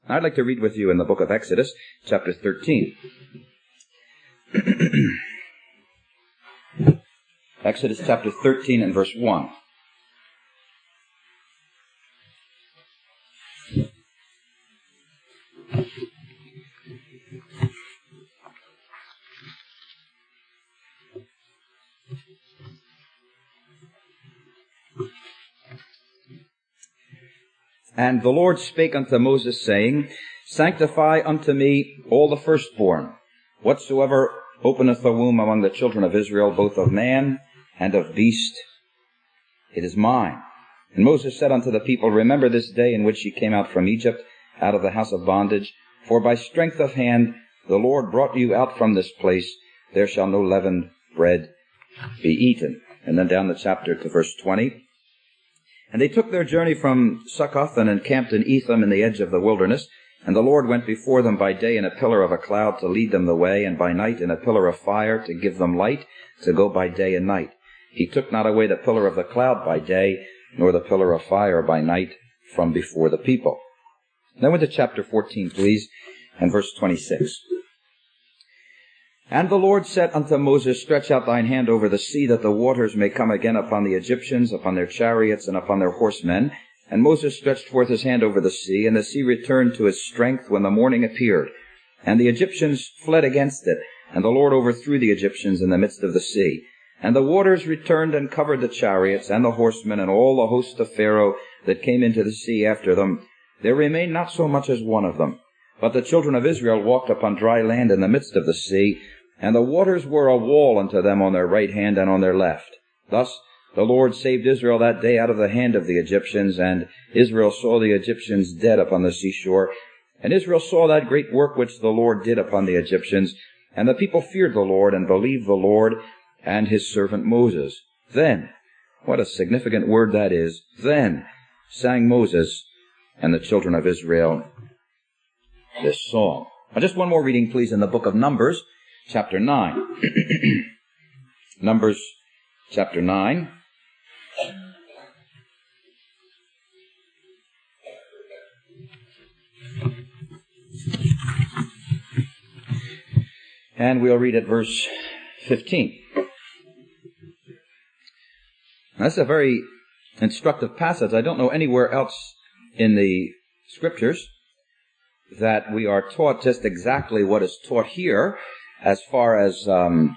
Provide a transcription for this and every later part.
I'd like to read with you in the book of Exodus, chapter 13. Exodus chapter 13 and verse 1. And the Lord spake unto Moses, saying, Sanctify unto me all the firstborn, whatsoever openeth the womb among the children of Israel, both of man and of beast, it is mine. And Moses said unto the people, Remember this day in which ye came out from Egypt, out of the house of bondage, for by strength of hand the Lord brought you out from this place. There shall no leavened bread be eaten. And then down the chapter to verse 20. And they took their journey from Succoth and encamped in Etham in the edge of the wilderness. And the Lord went before them by day in a pillar of a cloud to lead them the way, and by night in a pillar of fire to give them light, to go by day and night. He took not away the pillar of the cloud by day, nor the pillar of fire by night from before the people. Then went to chapter 14, please, and verse 26. And the Lord said unto Moses, Stretch out thine hand over the sea, that the waters may come again upon the Egyptians, upon their chariots, and upon their horsemen. And Moses stretched forth his hand over the sea, and the sea returned to its strength when the morning appeared. And the Egyptians fled against it, and the Lord overthrew the Egyptians in the midst of the sea. And the waters returned and covered the chariots, and the horsemen, and all the host of Pharaoh that came into the sea after them. There remained not so much as one of them. But the children of Israel walked upon dry land in the midst of the sea, and the waters were a wall unto them on their right hand and on their left. Thus the Lord saved Israel that day out of the hand of the Egyptians, and Israel saw the Egyptians dead upon the seashore. And Israel saw that great work which the Lord did upon the Egyptians. And the people feared the Lord and believed the Lord and his servant Moses. Then, what a significant word that is, then sang Moses and the children of Israel this song. Now just one more reading, please, in the book of Numbers, chapter 9. Numbers, chapter 9. And we'll read at verse 15. Now, that's a very instructive passage. I don't know anywhere else in the Scriptures that we are taught just exactly what is taught here as far as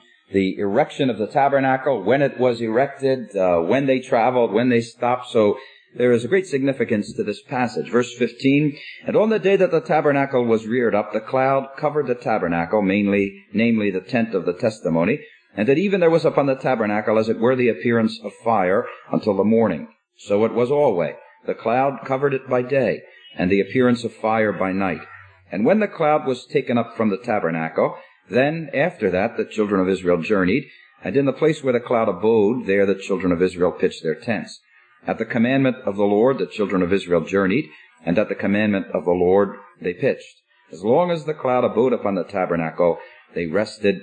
the erection of the tabernacle, when it was erected, when they traveled, when they stopped. So there is a great significance to this passage. Verse 15, And on the day that the tabernacle was reared up, the cloud covered the tabernacle, namely the tent of the testimony, and that even there was upon the tabernacle as it were the appearance of fire until the morning. So it was always. The cloud covered it by day, and the appearance of fire by night. And when the cloud was taken up from the tabernacle, then after that the children of Israel journeyed, and in the place where the cloud abode, there the children of Israel pitched their tents. At the commandment of the Lord the children of Israel journeyed, and at the commandment of the Lord they pitched. As long as the cloud abode upon the tabernacle, they rested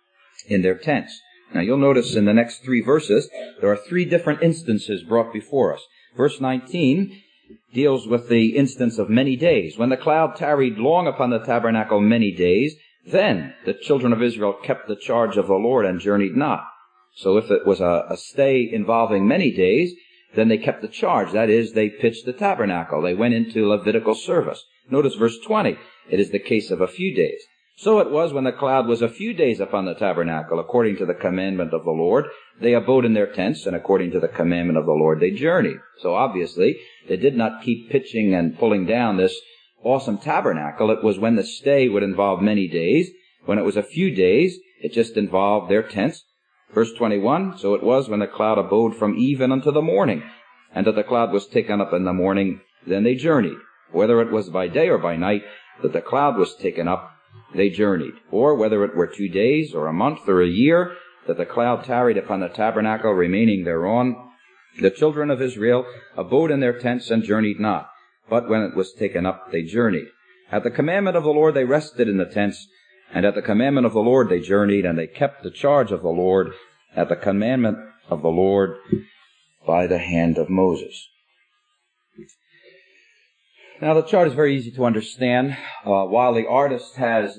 in their tents. Now you'll notice in the next 3 verses, there are 3 different instances brought before us. Verse 19 deals with the instance of many days. When the cloud tarried long upon the tabernacle many days, then the children of Israel kept the charge of the Lord and journeyed not. So if it was a stay involving many days, then they kept the charge. That is, they pitched the tabernacle. They went into Levitical service. Notice verse 20. It is the case of a few days. So it was when the cloud was a few days upon the tabernacle, according to the commandment of the Lord, they abode in their tents, and according to the commandment of the Lord, they journeyed. So obviously, they did not keep pitching and pulling down this awesome tabernacle. It was when the stay would involve many days. When it was a few days, it just involved their tents. Verse 21, So it was when the cloud abode from even unto the morning, and that the cloud was taken up in the morning, then they journeyed. Whether it was by day or by night that the cloud was taken up, they journeyed. Or whether it were 2 days or a month or a year that the cloud tarried upon the tabernacle, remaining thereon, the children of Israel abode in their tents and journeyed not. But when it was taken up, they journeyed. At the commandment of the Lord they rested in the tents, and at the commandment of the Lord they journeyed, and they kept the charge of the Lord at the commandment of the Lord by the hand of Moses. Now, the chart is very easy to understand. While the artist has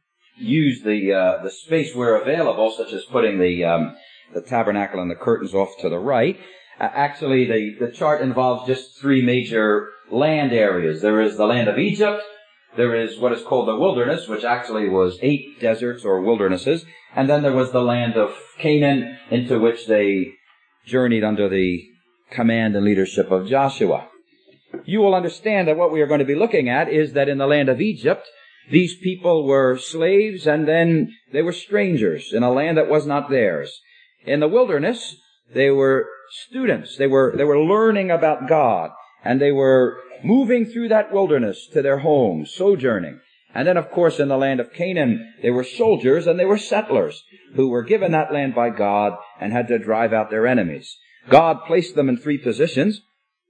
used the space where available, such as putting the tabernacle and the curtains off to the right, actually the chart involves just three major land areas. There is the land of Egypt. There is what is called the wilderness, which actually was 8 deserts or wildernesses. And then there was the land of Canaan, into which they journeyed under the command and leadership of Joshua. You will understand that what we are going to be looking at is that in the land of Egypt, these people were slaves and then they were strangers in a land that was not theirs. In the wilderness, they were students. They were learning about God, and they were moving through that wilderness to their homes, sojourning. And then, of course, in the land of Canaan, they were soldiers and they were settlers who were given that land by God and had to drive out their enemies. God placed them in 3 positions.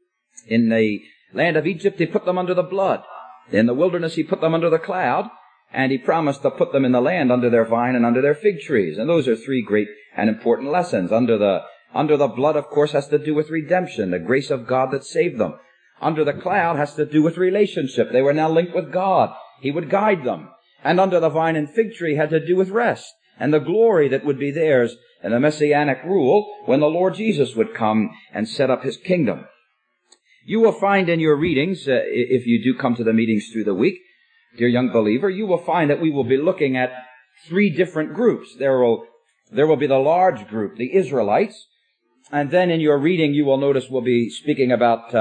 In the land of Egypt, He put them under the blood. In the wilderness, He put them under the cloud. And He promised to put them in the land under their vine and under their fig trees. And those are 3 great and important lessons. Under the blood, of course, has to do with redemption, the grace of God that saved them. Under the cloud has to do with relationship. They were now linked with God. He would guide them. And under the vine and fig tree had to do with rest and the glory that would be theirs in the messianic rule when the Lord Jesus would come and set up His kingdom. You will find in your readings, if you do come to the meetings through the week, dear young believer, you will find that we will be looking at 3 different groups. There will be the large group, the Israelites, and then in your reading you will notice we'll be speaking about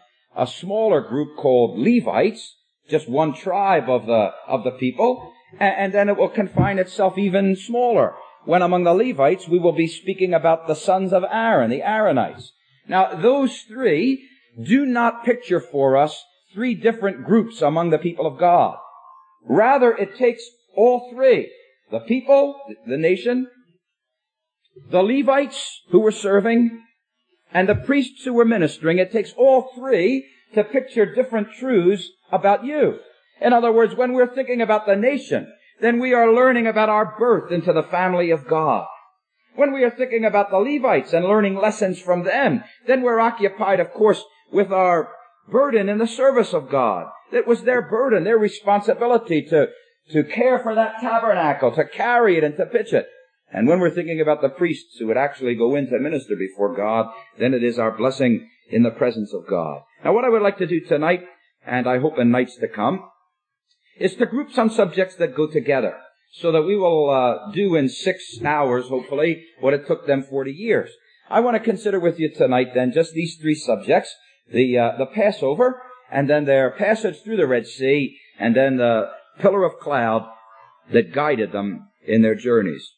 a smaller group called Levites, just one tribe of the people, and then it will confine itself even smaller. When among the Levites we will be speaking about the sons of Aaron, the Aaronites. Now those 3 do not picture for us 3 different groups among the people of God. Rather, it takes all 3. The people, the nation, the Levites who were serving, and the priests who were ministering. It takes all 3 to picture different truths about you. In other words, when we're thinking about the nation, then we are learning about our birth into the family of God. When we are thinking about the Levites and learning lessons from them, then we're occupied, of course, with our burden in the service of God. It was their burden, their responsibility to care for that tabernacle, to carry it and to pitch it. And when we're thinking about the priests who would actually go in to minister before God, then it is our blessing in the presence of God. Now what I would like to do tonight, and I hope in nights to come, is to group some subjects that go together, so that we will do in 6 hours, hopefully, what it took them 40 years. I want to consider with you tonight then just these 3 subjects, the Passover, and then their passage through the Red Sea, and then the pillar of cloud that guided them in their journeys.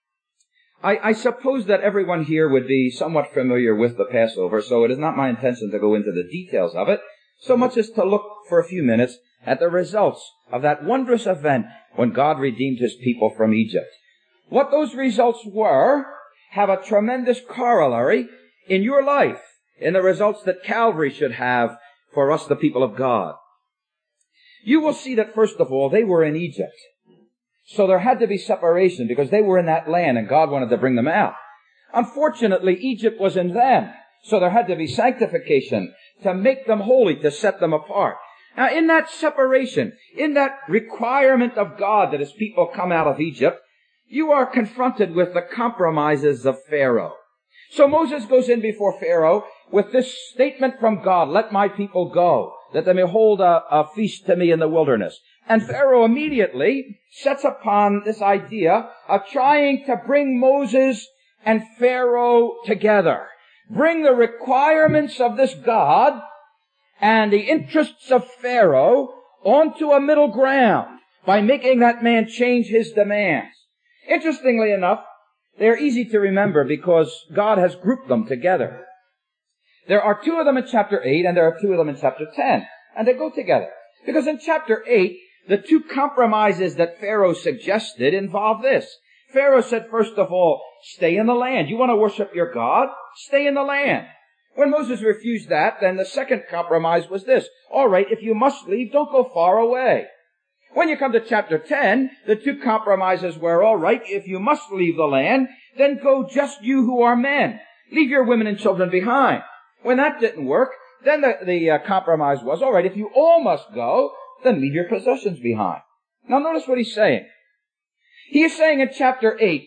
I suppose that everyone here would be somewhat familiar with the Passover, so it is not my intention to go into the details of it, so much as to look for a few minutes at the results of that wondrous event when God redeemed His people from Egypt. What those results were have a tremendous corollary in your life, in the results that Calvary should have for us, the people of God. You will see that, first of all, they were in Egypt. So there had to be separation because they were in that land and God wanted to bring them out. Unfortunately, Egypt was in them. So there had to be sanctification to make them holy, to set them apart. Now, in that separation, in that requirement of God that His people come out of Egypt, you are confronted with the compromises of Pharaoh. So Moses goes in before Pharaoh with this statement from God, "Let my people go, that they may hold a feast to me in the wilderness." And Pharaoh immediately sets upon this idea of trying to bring Moses and Pharaoh together. Bring the requirements of this God and the interests of Pharaoh onto a middle ground by making that man change his demands. Interestingly enough, they're easy to remember because God has grouped them together. There are 2 of them in chapter 8 and there are 2 of them in chapter 10. And they go together. Because in chapter 8, the 2 compromises that Pharaoh suggested involve this. Pharaoh said, first of all, stay in the land. You want to worship your God? Stay in the land. When Moses refused that, then the second compromise was this. All right, if you must leave, don't go far away. When you come to chapter 10, the 2 compromises were, all right, if you must leave the land, then go just you who are men. Leave your women and children behind. When that didn't work, then the compromise was, all right, if you all must go, then leave your possessions behind. Now notice what he's saying. He is saying in chapter 8,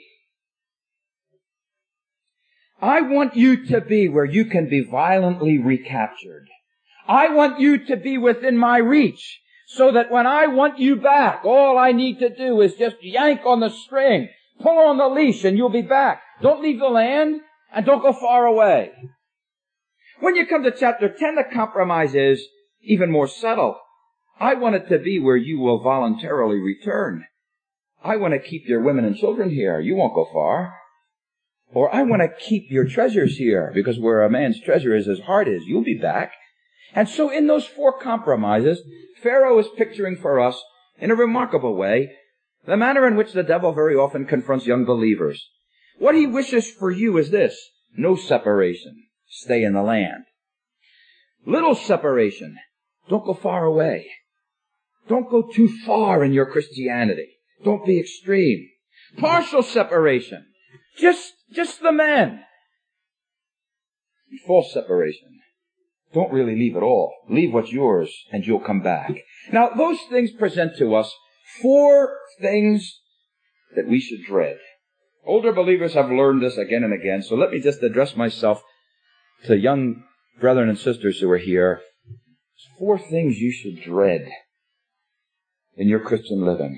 I want you to be where you can be violently recaptured. I want you to be within my reach, so that when I want you back, all I need to do is just yank on the string, pull on the leash, and you'll be back. Don't leave the land, and don't go far away. When you come to chapter 10, the compromise is even more subtle. I want it to be where you will voluntarily return. I want to keep your women and children here. You won't go far. Or I want to keep your treasures here, because where a man's treasure is, his heart is. You'll be back. And so in those four compromises, Pharaoh is picturing for us, in a remarkable way, the manner in which the devil very often confronts young believers. What he wishes for you is this: no separation. Stay in the land. Little separation. Don't go far away. Don't go too far in your Christianity. Don't be extreme. Partial separation. Just the men. False separation. Don't really leave at all. Leave what's yours and you'll come back. Now, those things present to us four things that we should dread. Older believers have learned this again and again, so let me just address myself to young brethren and sisters who are here. Four things you should dread in your Christian living.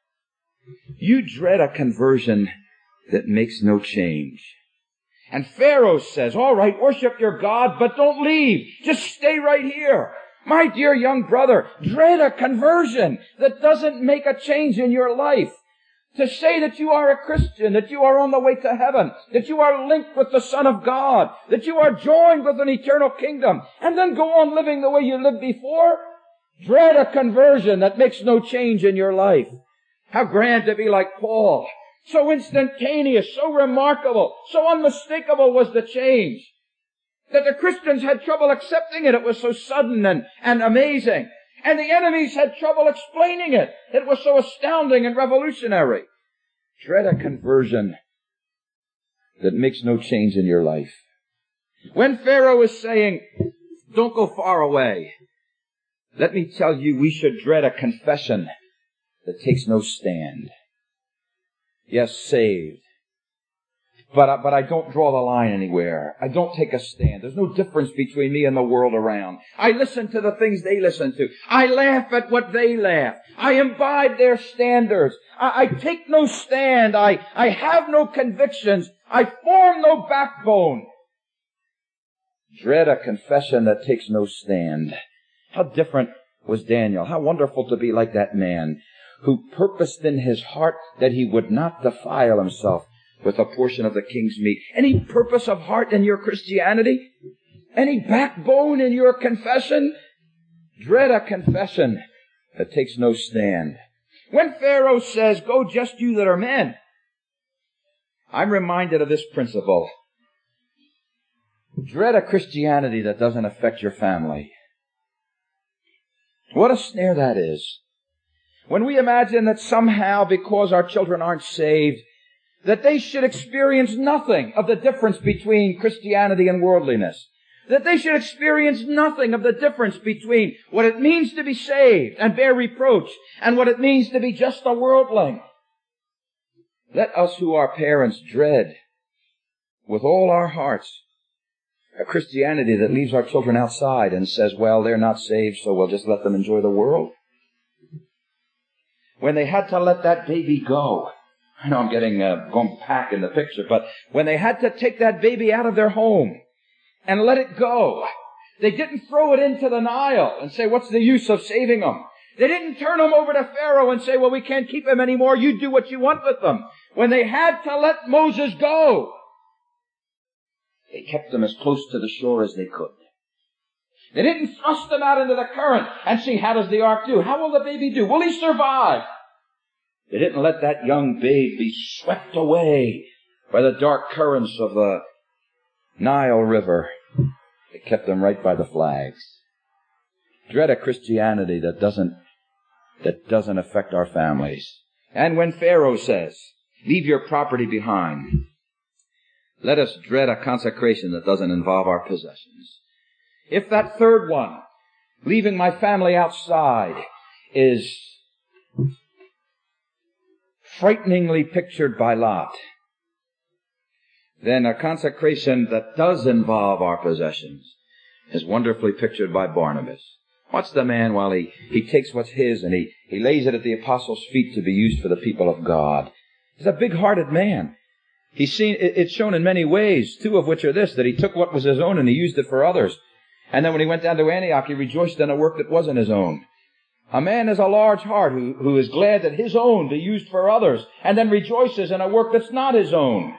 You dread a conversion that makes no change. And Pharaoh says, all right, worship your God, but don't leave. Just stay right here. My dear young brother, dread a conversion that doesn't make a change in your life. To say that you are a Christian, that you are on the way to heaven, that you are linked with the Son of God, that you are joined with an eternal kingdom, and then go on living the way you lived before. Dread a conversion that makes no change in your life. How grand to be like Paul. So instantaneous, so remarkable, so unmistakable was the change that the Christians had trouble accepting it. It was so sudden and amazing. And the enemies had trouble explaining it. It was so astounding and revolutionary. Dread a conversion that makes no change in your life. When Pharaoh is saying, don't go far away, let me tell you, we should dread a confession that takes no stand. Yes, saved. But I don't draw the line anywhere. I don't take a stand. There's no difference between me and the world around. I listen to the things they listen to. I laugh at what they laugh. I imbibe their standards. I take no stand. I have no convictions. I form no backbone. Dread a confession that takes no stand. How different was Daniel. How wonderful to be like that man who purposed in his heart that he would not defile himself with a portion of the king's meat. Any purpose of heart in your Christianity? Any backbone in your confession? Dread a confession that takes no stand. When Pharaoh says, go just you that are men, I'm reminded of this principle. Dread a Christianity that doesn't affect your family. What a snare that is. When we imagine that somehow, because our children aren't saved, that they should experience nothing of the difference between Christianity and worldliness. That they should experience nothing of the difference between what it means to be saved and bear reproach and what it means to be just a worldling. Let us who are parents dread with all our hearts a Christianity that leaves our children outside and says, well, they're not saved, so we'll just let them enjoy the world. When they had to let that baby go, I know I'm getting going back in the picture, but when they had to take that baby out of their home and let it go, they didn't throw it into the Nile and say, what's the use of saving them? They didn't turn them over to Pharaoh and say, well, we can't keep them anymore. You do what you want with them. When they had to let Moses go, they kept them as close to the shore as they could. They didn't thrust them out into the current and see, how does the ark do? How will the baby do? Will he survive? They didn't let that young babe be swept away by the dark currents of the Nile River. They kept them right by the flags. Dread a Christianity that doesn't affect our families. And when Pharaoh says, leave your property behind, let us dread a consecration that doesn't involve our possessions. If that third one, leaving my family outside, is frighteningly pictured by Lot, then a consecration that does involve our possessions is wonderfully pictured by Barnabas. Watch the man while he takes what's his and he lays it at the apostles' feet to be used for the people of God. He's a big-hearted man. It's shown in many ways, two of which are this, that he took what was his own and he used it for others. And then when he went down to Antioch, he rejoiced in a work that wasn't his own. A man has a large heart who is glad that his own be used for others, and then rejoices in a work that's not his own.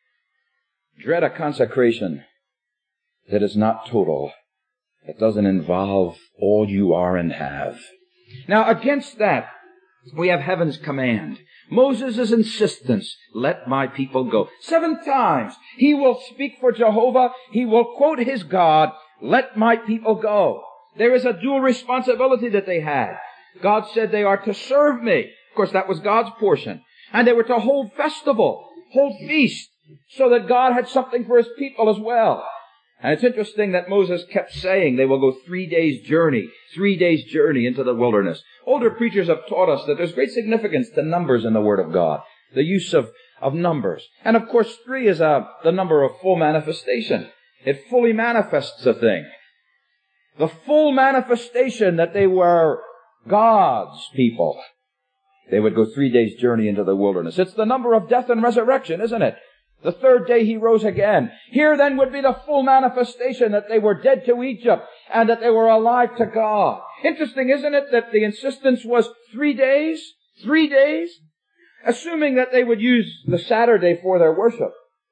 Dread a consecration that is not total, that doesn't involve all you are and have. Now, against that, we have heaven's command. Moses' insistence, let my people go. 7 times he will speak for Jehovah. He will quote his God, let my people go. There is a dual responsibility that they had. God said they are to serve me. Of course, that was God's portion. And they were to hold festival, hold feast, so that God had something for his people as well. And it's interesting that Moses kept saying they will go 3 days' journey into the wilderness. Older preachers have taught us that there's great significance to numbers in the Word of God, the use of numbers. And of course, 3 is the number of full manifestation. It fully manifests a thing. The full manifestation that they were God's people. They would go 3 days' journey into the wilderness. It's the number of death and resurrection, isn't it? The 3rd day he rose again. Here then would be the full manifestation that they were dead to Egypt and that they were alive to God. Interesting, isn't it, that the insistence was 3 days? 3 days? Assuming that they would use the Saturday for their worship.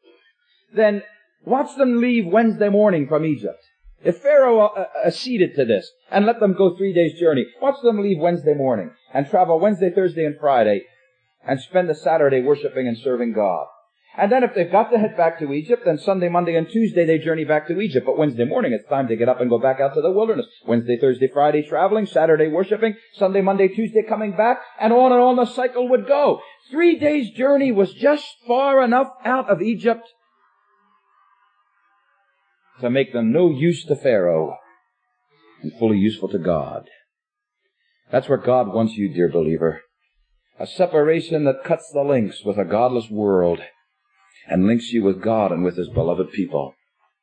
Then watch them leave Wednesday morning from Egypt. If Pharaoh acceded to this and let them go 3 days' journey, watch them leave Wednesday morning and travel Wednesday, Thursday, and Friday and spend the Saturday worshiping and serving God. And then if they've got to head back to Egypt, then Sunday, Monday, and Tuesday they journey back to Egypt. But Wednesday morning it's time to get up and go back out to the wilderness. Wednesday, Thursday, Friday traveling, Saturday worshiping, Sunday, Monday, Tuesday coming back, and on the cycle would go. 3 days' journey was just far enough out of Egypt to make them no use to Pharaoh and fully useful to God. That's where God wants you, dear believer. A separation that cuts the links with a godless world and links you with God and with his beloved people.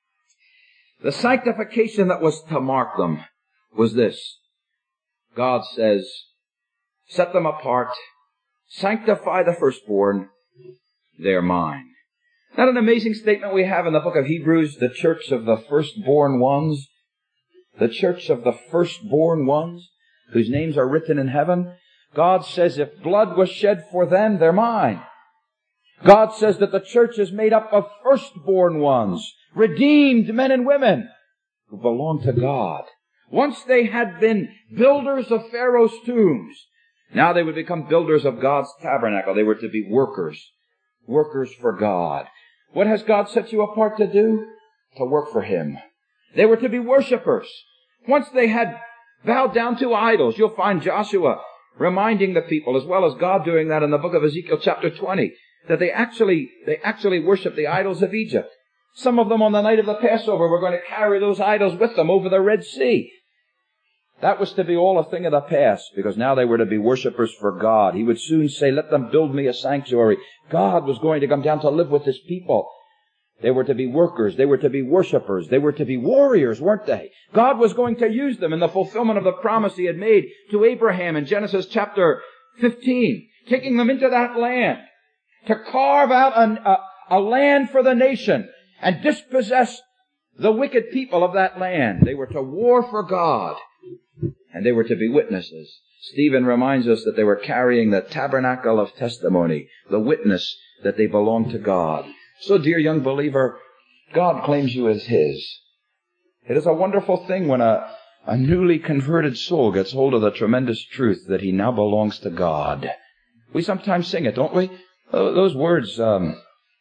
The sanctification that was to mark them was this. God says, set them apart, sanctify the firstborn, they're mine. Not an amazing statement we have in the book of Hebrews, the church of the firstborn ones? The church of the firstborn ones, whose names are written in heaven. God says if blood was shed for them, they're mine. God says that the church is made up of firstborn ones, redeemed men and women who belong to God. Once they had been builders of Pharaoh's tombs. Now they would become builders of God's tabernacle. They were to be workers for God. What has God set you apart to do? To work for him. They were to be worshipers. Once they had bowed down to idols, you'll find Joshua reminding the people, as well as God doing that in the book of Ezekiel chapter 20, that they actually worship the idols of Egypt. Some of them on the night of the Passover were going to carry those idols with them over the Red Sea. That was to be all a thing of the past, because now they were to be worshipers for God. He would soon say, let them build me a sanctuary. God was going to come down to live with his people. They were to be workers. They were to be worshipers. They were to be warriors, weren't they? God was going to use them in the fulfillment of the promise he had made to Abraham in Genesis chapter 15, taking them into that land to carve out a land for the nation and dispossess the wicked people of that land. They were to war for God. And they were to be witnesses. Stephen reminds us that they were carrying the tabernacle of testimony, the witness that they belonged to God. So, dear young believer, God claims you as his. It is a wonderful thing when a newly converted soul gets hold of the tremendous truth that he now belongs to God. We sometimes sing it, don't we? Those words, some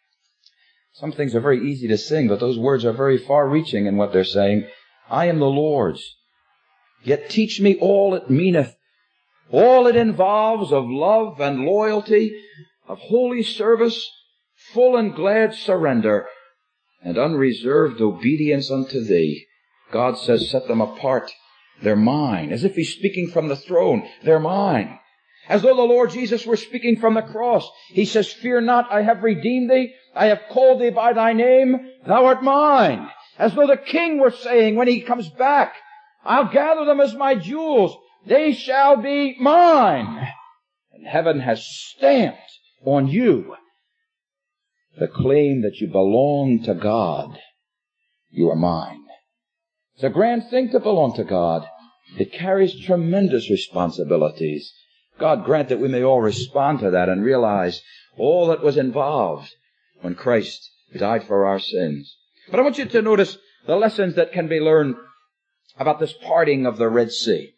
things are very easy to sing, but those words are very far-reaching in what they're saying. I am the Lord's. Yet teach me all it meaneth, all it involves of love and loyalty, of holy service, full and glad surrender, and unreserved obedience unto thee. God says, set them apart. They're mine. As if he's speaking from the throne. They're mine. As though the Lord Jesus were speaking from the cross. He says, fear not, I have redeemed thee. I have called thee by thy name. Thou art mine. As though the king were saying when he comes back, I'll gather them as my jewels. They shall be mine. And heaven has stamped on you the claim that you belong to God. You are mine. It's a grand thing to belong to God. It carries tremendous responsibilities. God grant that we may all respond to that and realize all that was involved when Christ died for our sins. But I want you to notice the lessons that can be learned about this parting of the Red Sea.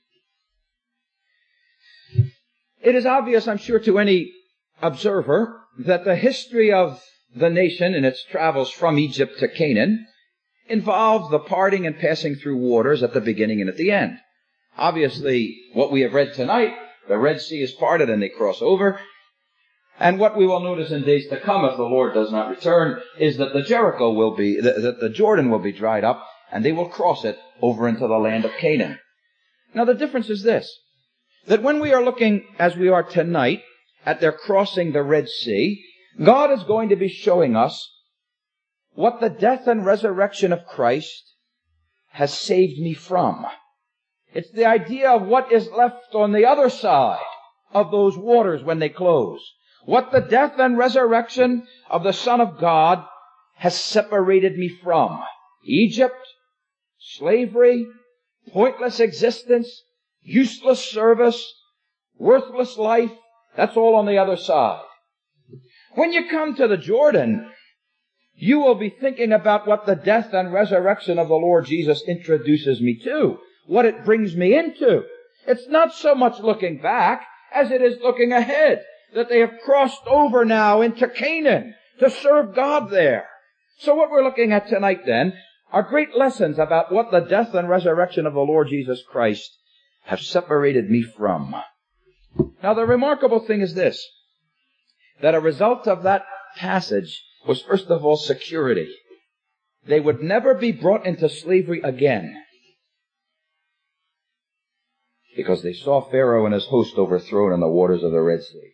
It is obvious, I'm sure, to any observer that the history of the nation in its travels from Egypt to Canaan involved the parting and passing through waters at the beginning and at the end. Obviously, what we have read tonight, the Red Sea is parted and they cross over. And what we will notice in days to come, if the Lord does not return, is that the Jordan will be dried up, and they will cross it over into the land of Canaan. Now the difference is this, that when we are looking, as we are tonight, at their crossing the Red Sea, God is going to be showing us what the death and resurrection of Christ has saved me from. It's the idea of what is left on the other side of those waters when they close. What the death and resurrection of the Son of God has separated me from. Egypt, slavery, pointless existence, useless service, worthless life. That's all on the other side. When you come to the Jordan, you will be thinking about what the death and resurrection of the Lord Jesus introduces me to, what it brings me into. It's not so much looking back as it is looking ahead, that they have crossed over now into Canaan to serve God there. So what we're looking at tonight then are great lessons about what the death and resurrection of the Lord Jesus Christ have separated me from. Now the remarkable thing is this, that a result of that passage was first of all security. They would never be brought into slavery again, because they saw Pharaoh and his host overthrown in the waters of the Red Sea.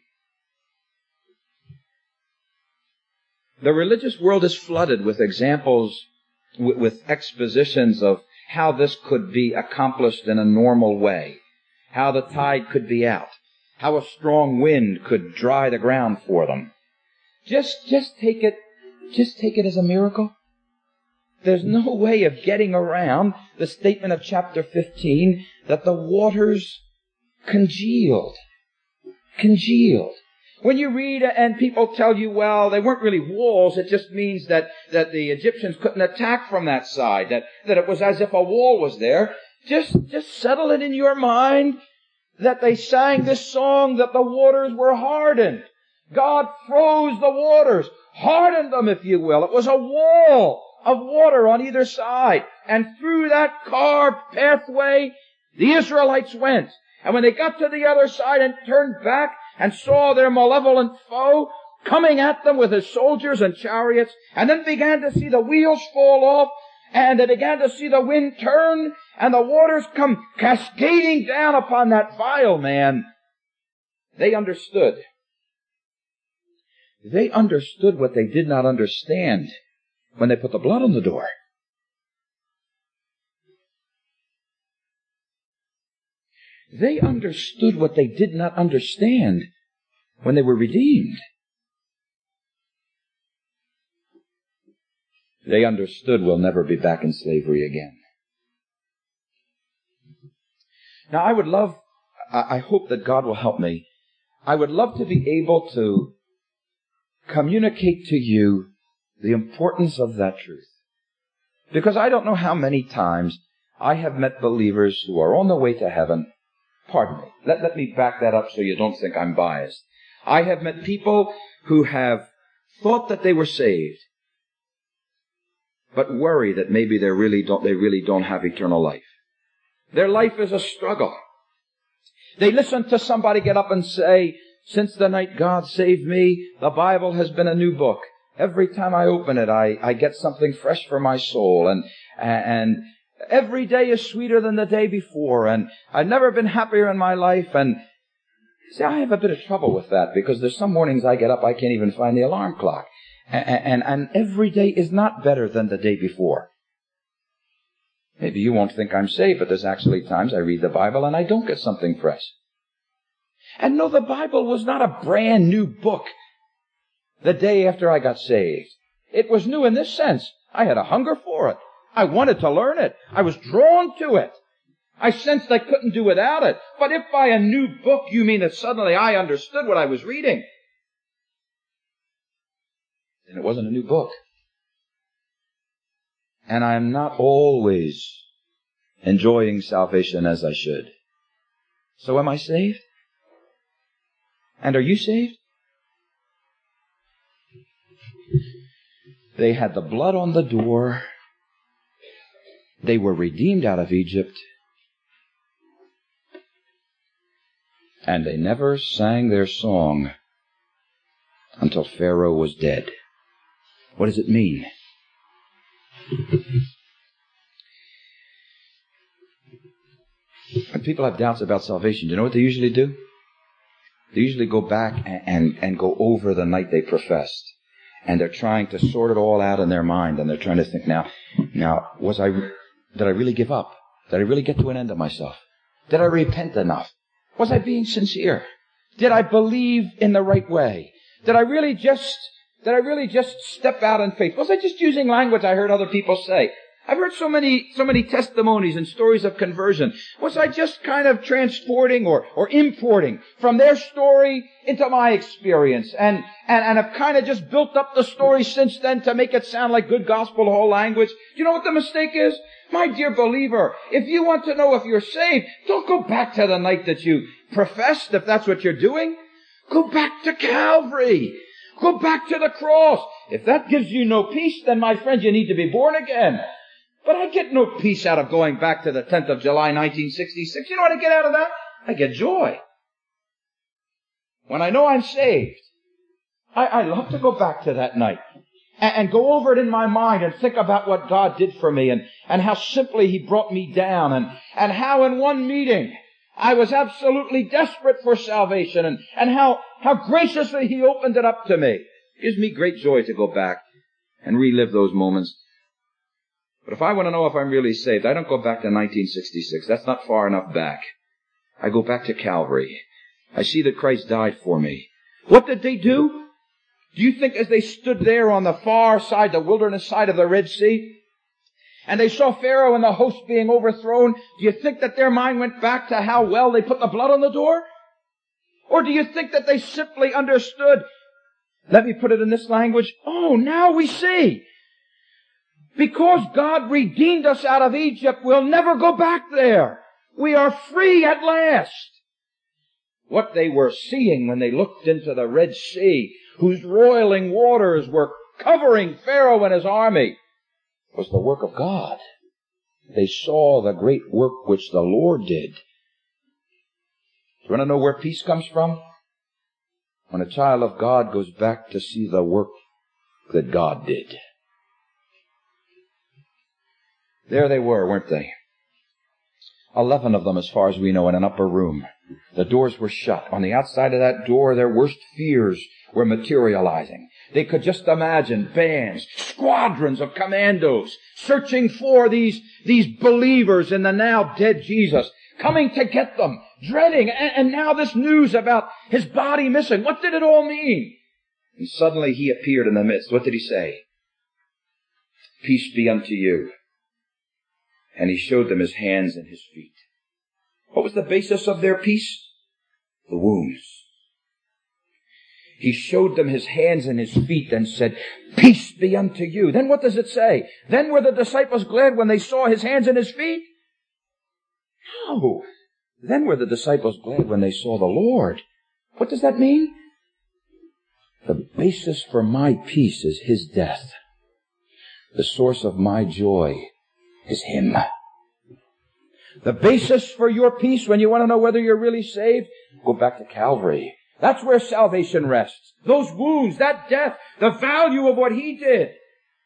The religious world is flooded with examples, with expositions of how this could be accomplished in a normal way, how the tide could be out, how a strong wind could dry the ground for them. Just take it as a miracle. There's no way of getting around the statement of chapter 15 that the waters congealed. When you read and people tell you, well, they weren't really walls, it just means that the Egyptians couldn't attack from that side, that it was as if a wall was there. Just settle it in your mind that they sang this song that the waters were hardened. God froze the waters, hardened them, if you will. It was a wall of water on either side. And through that carved pathway, the Israelites went. And when they got to the other side and turned back and saw their malevolent foe coming at them with his soldiers and chariots, and then began to see the wheels fall off, and they began to see the wind turn, and the waters come cascading down upon that vile man, they understood. They understood what they did not understand when they put the blood on the door. They understood what they did not understand when they were redeemed. They understood we'll never be back in slavery again. Now I hope that God will help me. I would love to be able to communicate to you the importance of that truth. Because I don't know how many times I have met believers who are on the way to heaven. Pardon me. Let me back that up so you don't think I'm biased. I have met people who have thought that they were saved, but worry that maybe they really don't have eternal life. Their life is a struggle. They listen to somebody get up and say, since the night God saved me, the Bible has been a new book. Every time I open it, I get something fresh for my soul. every day is sweeter than the day before, and I've never been happier in my life. And see, I have a bit of trouble with that, because there's some mornings I get up, I can't even find the alarm clock. And every day is not better than the day before. Maybe you won't think I'm saved, but there's actually times I read the Bible and I don't get something fresh. And no, the Bible was not a brand new book the day after I got saved. It was new in this sense. I had a hunger for it. I wanted to learn it. I was drawn to it. I sensed I couldn't do without it. But if by a new book you mean that suddenly I understood what I was reading, then it wasn't a new book. And I'm not always enjoying salvation as I should. So am I saved? And are you saved? They had the blood on the door. They were redeemed out of Egypt. And they never sang their song until Pharaoh was dead. What does it mean? When people have doubts about salvation, do you know what they usually do? They usually go back and go over the night they professed. And they're trying to sort it all out in their mind. And they're trying to think, now, did I really give up? Did I really get to an end of myself? Did I repent enough? Was I being sincere? Did I believe in the right way? Did I really just step out in faith? Was I just using language I heard other people say? I've heard so many testimonies and stories of conversion. Was I just kind of transporting or importing from their story into my experience and have kind of just built up the story since then to make it sound like good gospel whole language? Do you know what the mistake is? My dear believer, if you want to know if you're saved, don't go back to the night that you professed, if that's what you're doing. Go back to Calvary. Go back to the cross. If that gives you no peace, then my friend, you need to be born again. But I get no peace out of going back to the 10th of July, 1966. You know what I get out of that? I get joy. When I know I'm saved, I love to go back to that night and go over it in my mind and think about what God did for me and how simply He brought me down and how in one meeting I was absolutely desperate for salvation and how graciously He opened it up to me. It gives me great joy to go back and relive those moments. But if I want to know if I'm really saved, I don't go back to 1966. That's not far enough back. I go back to Calvary. I see that Christ died for me. What did they do? Do you think as they stood there on the far side, the wilderness side of the Red Sea, and they saw Pharaoh and the host being overthrown, do you think that their mind went back to how well they put the blood on the door? Or do you think that they simply understood, let me put it in this language, oh, now we see. Because God redeemed us out of Egypt, we'll never go back there. We are free at last. What they were seeing when they looked into the Red Sea, whose roiling waters were covering Pharaoh and his army, was the work of God. They saw the great work which the Lord did. Do you want to know where peace comes from? When a child of God goes back to see the work that God did. There they were, weren't they? 11 of them, as far as we know, in an upper room. The doors were shut. On the outside of that door, their worst fears were materializing. They could just imagine bands, squadrons of commandos searching for these believers in the now dead Jesus, coming to get them, dreading, and now this news about His body missing. What did it all mean? And suddenly He appeared in the midst. What did He say? Peace be unto you. And He showed them His hands and His feet. What was the basis of their peace? The wounds. He showed them His hands and His feet and said, peace be unto you. Then what does it say? Then were the disciples glad when they saw His hands and His feet? No. Then were the disciples glad when they saw the Lord. What does that mean? The basis for my peace is His death. The source of my joy is Him. The basis for your peace, when you want to know whether you're really saved, go back to Calvary. That's where salvation rests. Those wounds, that death, the value of what He did.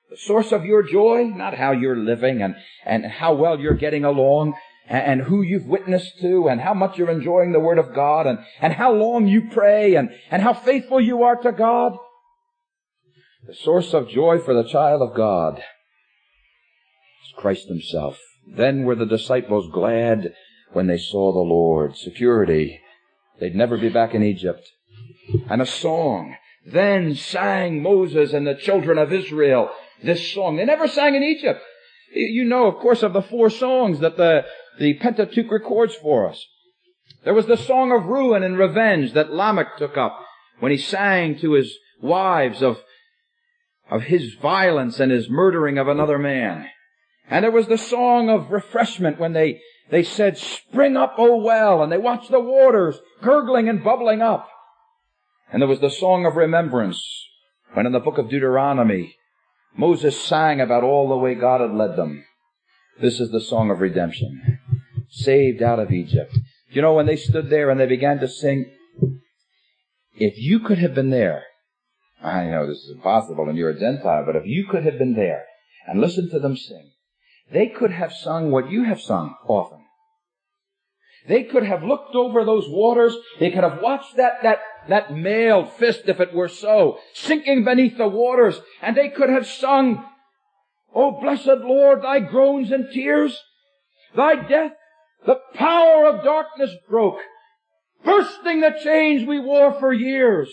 The source of your joy, not how you're living and how well you're getting along and who you've witnessed to and how much you're enjoying the Word of God and how long you pray and how faithful you are to God. The source of joy for the child of God is Christ Himself. Then were the disciples glad when they saw the Lord. Security. They'd never be back in Egypt. And a song. Then sang Moses and the children of Israel this song. They never sang in Egypt. You know, of course, of the 4 songs that the Pentateuch records for us. There was the song of ruin and revenge that Lamech took up when he sang to his wives of his violence and his murdering of another man. And there was the song of refreshment when they said, "Spring up, O well," and they watched the waters gurgling and bubbling up. And there was the song of remembrance when in the book of Deuteronomy, Moses sang about all the way God had led them. This is the song of redemption. Saved out of Egypt. You know, when they stood there and they began to sing, if you could have been there, I know this is impossible and you're a Gentile, but if you could have been there and listened to them sing, they could have sung what you have sung often. They could have looked over those waters. They could have watched that mailed fist, if it were so, sinking beneath the waters. And they could have sung, "O blessed Lord, thy groans and tears, thy death, the power of darkness broke, bursting the chains we wore for years,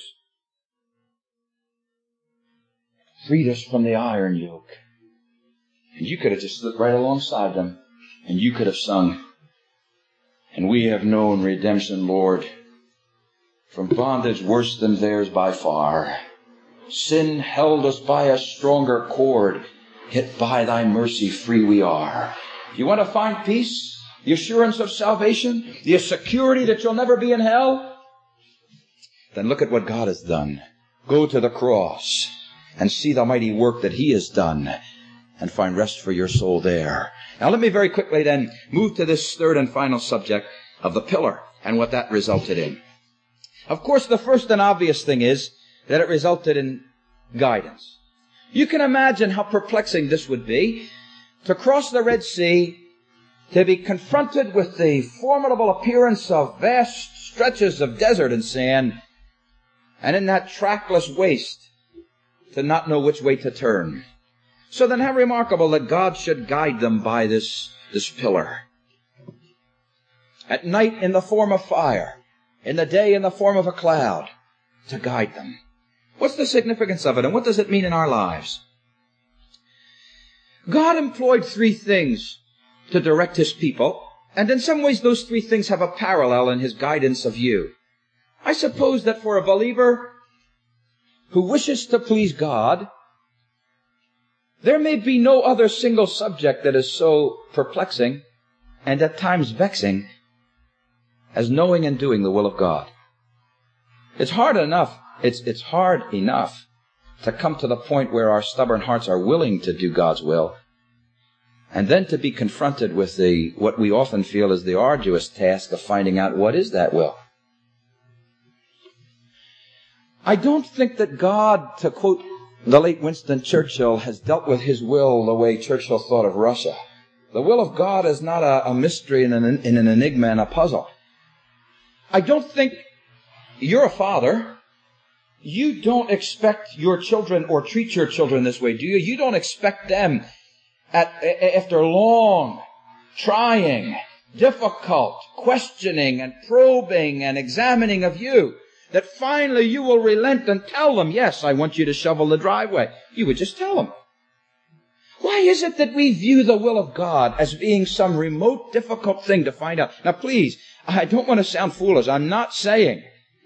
freed us from the iron yoke." And you could have just slipped right alongside them, and you could have sung, "And we have known redemption, Lord, from bondage worse than theirs by far. Sin held us by a stronger cord, yet by thy mercy free we are." You want to find peace, the assurance of salvation, the security that you'll never be in hell? Then look at what God has done. Go to the cross and see the mighty work that He has done, and find rest for your soul there. Now let me very quickly then move to this third and final subject of the pillar and what that resulted in. Of course, the first and obvious thing is that it resulted in guidance. You can imagine how perplexing this would be to cross the Red Sea, to be confronted with the formidable appearance of vast stretches of desert and sand, and in that trackless waste to not know which way to turn. So then how remarkable that God should guide them by this pillar. At night in the form of fire, in the day in the form of a cloud, to guide them. What's the significance of it, and what does it mean in our lives? God employed 3 things to direct His people, and in some ways those 3 things have a parallel in His guidance of you. I suppose that for a believer who wishes to please God, there may be no other single subject that is so perplexing and at times vexing as knowing and doing the will of God. It's hard enough to come to the point where our stubborn hearts are willing to do God's will, and then to be confronted with what we often feel is the arduous task of finding out what is that will. I don't think that God, to quote the late Winston Churchill, has dealt with His will the way Churchill thought of Russia. The will of God is not a mystery and an enigma and a puzzle. I don't think you're a father. You don't expect your children or treat your children this way, do you? You don't expect them after long, trying, difficult, questioning and probing and examining of you, that finally you will relent and tell them, "Yes, I want you to shovel the driveway." You would just tell them. Why is it that we view the will of God as being some remote, difficult thing to find out? Now please, I don't want to sound foolish. I am not saying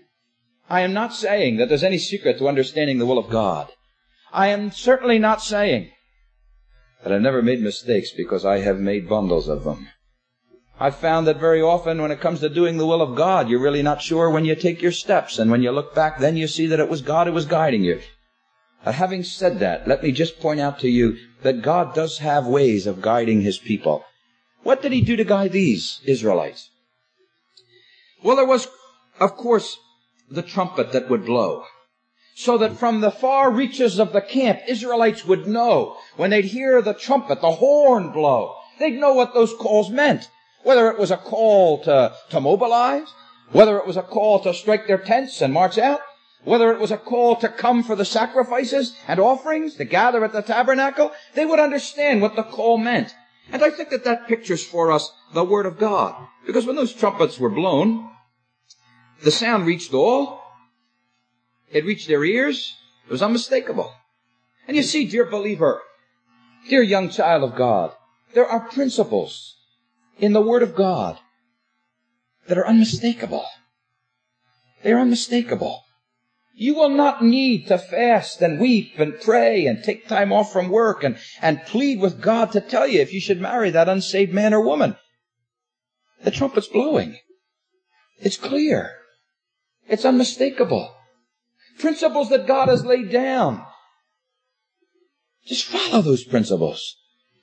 that there's any secret to understanding the will of God. I am certainly not saying that I've never made mistakes, because I have made bundles of them. I've found that very often when it comes to doing the will of God, you're really not sure when you take your steps. And when you look back, then you see that it was God who was guiding you. Having said that, let me just point out to you that God does have ways of guiding His people. What did He do to guide these Israelites? Well, there was, of course, the trumpet that would blow. so that from the far reaches of the camp, Israelites would know when they'd hear the trumpet, the horn blow. They'd know what those calls meant. Whether it was a call to mobilize, whether it was a call to strike their tents and march out, whether it was a call to come for the sacrifices and offerings, to gather at the tabernacle, they would understand what the call meant. And I think that pictures for us the Word of God. Because when those trumpets were blown, the sound reached all. It reached their ears. It was unmistakable. And you see, dear believer, dear young child of God, there are principles in the Word of God that are unmistakable. They are unmistakable. You will not need to fast and weep and pray and take time off from work and plead with God to tell you if you should marry that unsaved man or woman. The trumpet's blowing. It's clear. It's unmistakable. Principles that God has laid down. Just follow those principles.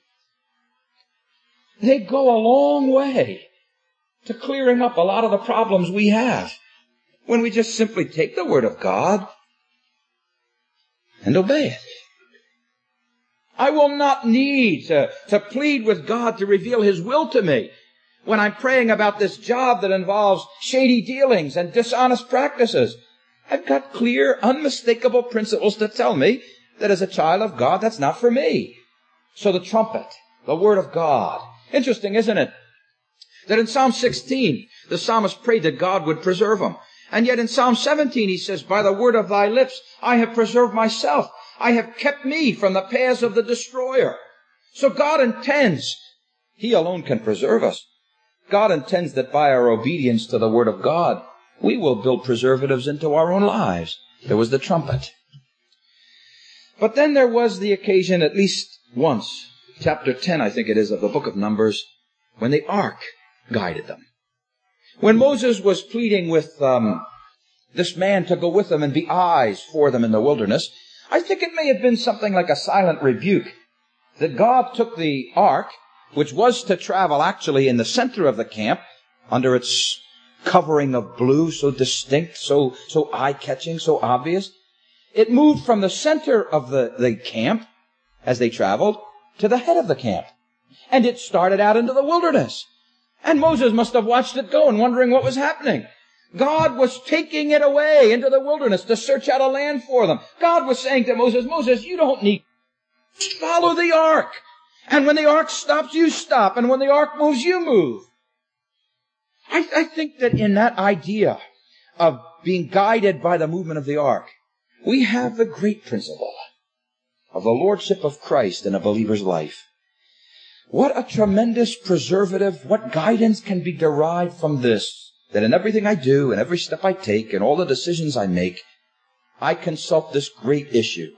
They go a long way to clearing up a lot of the problems we have when we just simply take the Word of God and obey it. I will not need to plead with God to reveal His will to me when I'm praying about this job that involves shady dealings and dishonest practices. I've got clear, unmistakable principles to tell me that as a child of God, that's not for me. So the trumpet, the Word of God. Interesting, isn't it? That in Psalm 16, the psalmist prayed that God would preserve him. And yet in Psalm 17, he says, by the word of thy lips, I have preserved myself. I have kept me from the paths of the destroyer. So God intends, He alone can preserve us. God intends that by our obedience to the Word of God, we will build preservatives into our own lives. There was the trumpet. But then there was the occasion, at least once, chapter 10, I think it is, of the book of Numbers, when the ark guided them. When Moses was pleading with this man to go with them and be eyes for them in the wilderness, I think it may have been something like a silent rebuke that God took the ark, which was to travel actually in the center of the camp, under its covering of blue, so distinct, so eye-catching, so obvious. It moved from the center of the camp, as they traveled, to the head of the camp. And it started out into the wilderness. And Moses must have watched it go and wondering what was happening. God was taking it away into the wilderness to search out a land for them. God was saying to Moses, Moses, you don't need to follow the ark. And when the ark stops, you stop. And when the ark moves, you move. I think that in that idea of being guided by the movement of the ark, we have the great principle of the lordship of Christ in a believer's life. What a tremendous preservative, what guidance can be derived from this, that in everything I do, and every step I take, and all the decisions I make, I consult this great issue.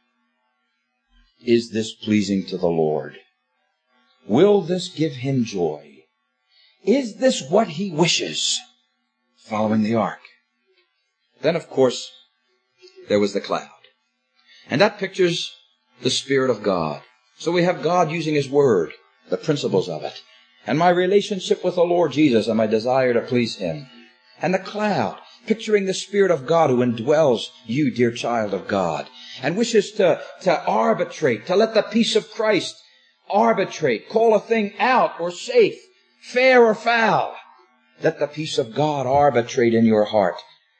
Is this pleasing to the Lord? Will this give Him joy? Is this what He wishes? Following the ark. Then, of course, there was the cloud. And that pictures the Spirit of God. So we have God using His Word, the principles of it, and my relationship with the Lord Jesus and my desire to please Him. And the cloud, picturing the Spirit of God who indwells you, dear child of God, and wishes to arbitrate, to let the peace of Christ arbitrate, call a thing out or safe, fair or foul. Let the peace of God arbitrate in your heart.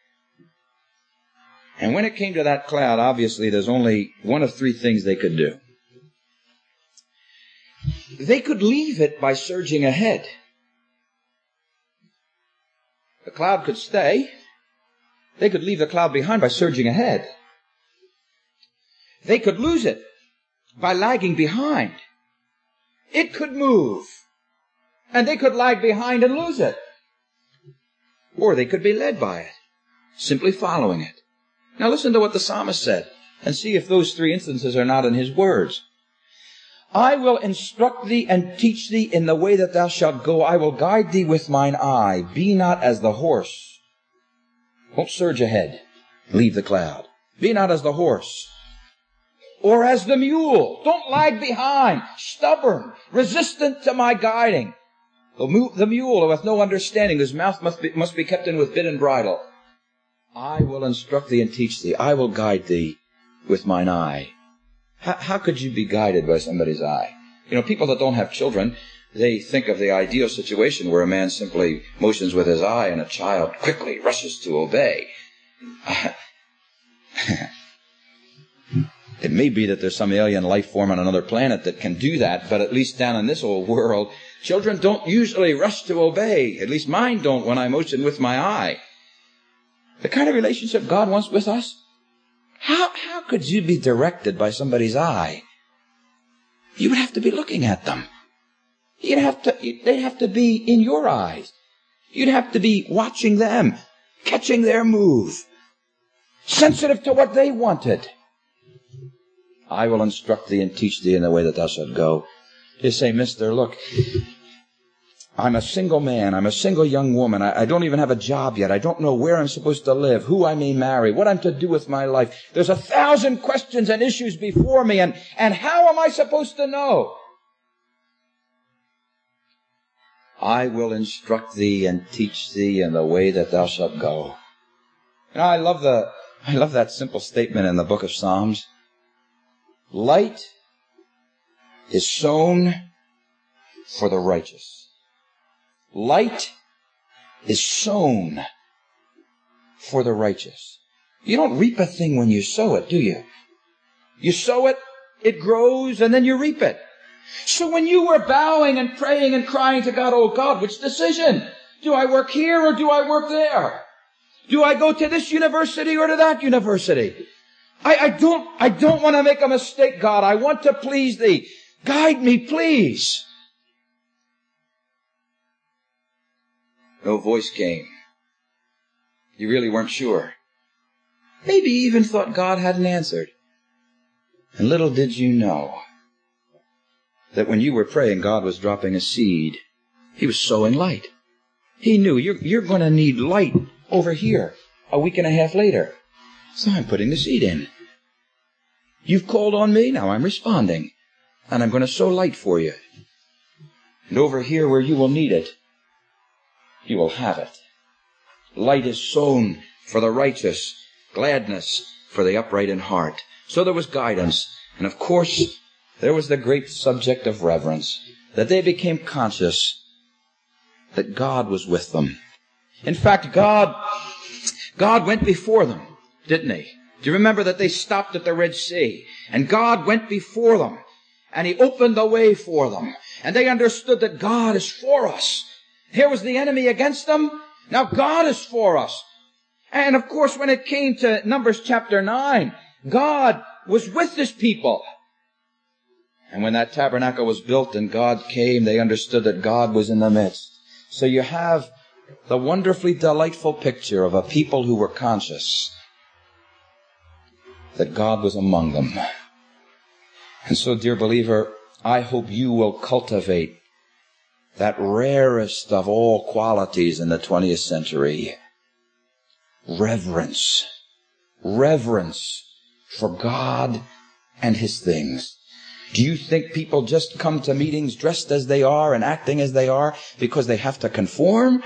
And when it came to that cloud, obviously there's only one of three things they could do. They could leave it by surging ahead. The cloud could stay. They could leave the cloud behind by surging ahead. They could lose it by lagging behind. It could move, and they could lag behind and lose it. Or they could be led by it, simply following it. Now listen to what the psalmist said, and see if those three instances are not in his words. I will instruct thee and teach thee in the way that thou shalt go. I will guide thee with mine eye. Be not as the horse. Don't surge ahead. Leave the cloud. Be not as the horse. Or as the mule. Don't lag behind. Stubborn. Resistant to my guiding. The mule who hath no understanding, whose mouth must be kept in with bit and bridle. I will instruct thee and teach thee. I will guide thee with mine eye. How could you be guided by somebody's eye? People that don't have children, they think of the ideal situation where a man simply motions with his eye and a child quickly rushes to obey. It may be that there's some alien life form on another planet that can do that, but at least down in this old world, children don't usually rush to obey. At least mine don't when I motion with my eye. The kind of relationship God wants with us? How could you be directed by somebody's eye? You would have to be looking at them. They'd have to be in your eyes. You'd have to be watching them, catching their move, sensitive to what they wanted. I will instruct thee and teach thee in the way that thou shalt go. You say, Mister, look, I'm a single man. I'm a single young woman. I don't even have a job yet. I don't know where I'm supposed to live, who I may marry, what I'm to do with my life. There's 1,000 questions and issues before me, and how am I supposed to know? I will instruct thee and teach thee in the way that thou shalt go. I love that simple statement in the book of Psalms. Light is sown for the righteous. Light is sown for the righteous. You don't reap a thing when you sow it, do you? You sow it, it grows, and then you reap it. So when you were bowing and praying and crying to God, oh God, which decision? Do I work here or do I work there? Do I go to this university or to that university? I don't want to make a mistake, God. I want to please thee. Guide me, please. No voice came. You really weren't sure. Maybe you even thought God hadn't answered. And little did you know that when you were praying, God was dropping a seed. He was sowing light. He knew you're going to need light over here a week and a half later. So I'm putting the seed in. You've called on me, now I'm responding. And I'm going to sow light for you. And over here where you will need it, you will have it. Light is sown for the righteous, gladness for the upright in heart. So there was guidance. And of course, there was the great subject of reverence, that they became conscious that God was with them. In fact, God went before them, didn't he? Do you remember that they stopped at the Red Sea? And God went before them, and he opened the way for them. And they understood that God is for us. Here was the enemy against them. Now God is for us. And of course, when it came to Numbers chapter 9, God was with his people. And when that tabernacle was built and God came, they understood that God was in the midst. So you have the wonderfully delightful picture of a people who were conscious that God was among them. And so, dear believer, I hope you will cultivate that rarest of all qualities in the 20th century. Reverence. Reverence for God and his things. Do you think people just come to meetings dressed as they are and acting as they are because they have to conform?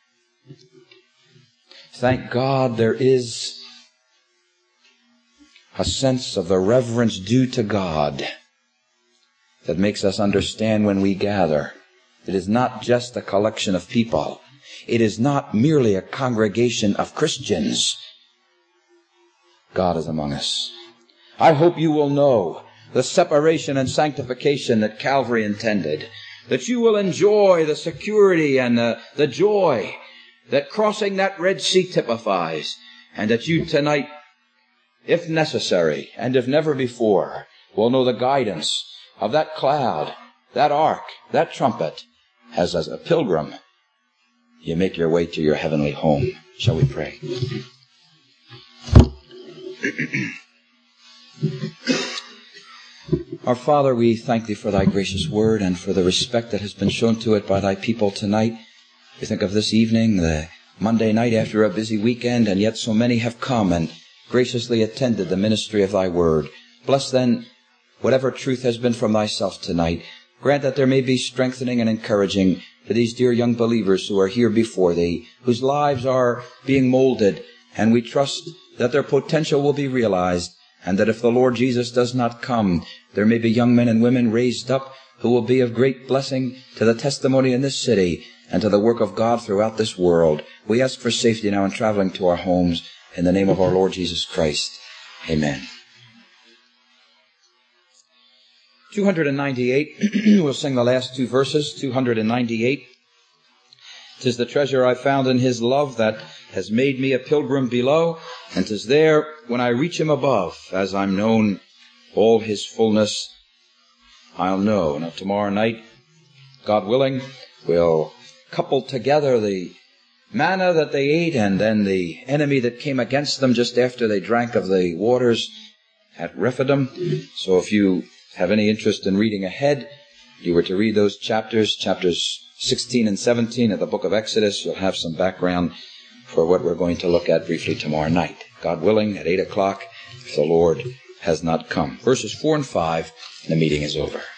Thank God there is a sense of the reverence due to God that makes us understand when we gather. It is not just a collection of people. It is not merely a congregation of Christians. God is among us. I hope you will know the separation and sanctification that Calvary intended, that you will enjoy the security and the joy that crossing that Red Sea typifies, and that you tonight, if necessary, and if never before, will know the guidance of that cloud, that ark, that trumpet, as a pilgrim, you make your way to your heavenly home. Shall we pray? Our Father, we thank thee for thy gracious word and for the respect that has been shown to it by thy people tonight. We think of this evening, the Monday night after a busy weekend, and yet so many have come and graciously attended the ministry of thy word. Bless then whatever truth has been from thyself tonight. Grant that there may be strengthening and encouraging to these dear young believers who are here before thee, whose lives are being molded and we trust that their potential will be realized, and that if the Lord Jesus does not come, there may be young men and women raised up who will be of great blessing to the testimony in this city and to the work of God throughout this world. We ask for safety now in traveling to our homes in the name of our Lord Jesus Christ. Amen. 298, we'll sing the last two verses, 298. 'Tis the treasure I found in his love that has made me a pilgrim below, and 'tis there when I reach him above, as I'm known, all his fullness I'll know. Now tomorrow night, God willing, we'll couple together the manna that they ate and then the enemy that came against them just after they drank of the waters at Rephidim. So if you have any interest in reading ahead, you were to read those chapters 16 and 17 of the book of Exodus. You'll have some background for what we're going to look at briefly tomorrow night. God willing, at 8 o'clock, if the Lord has not come. Verses 4 and 5, and the meeting is over.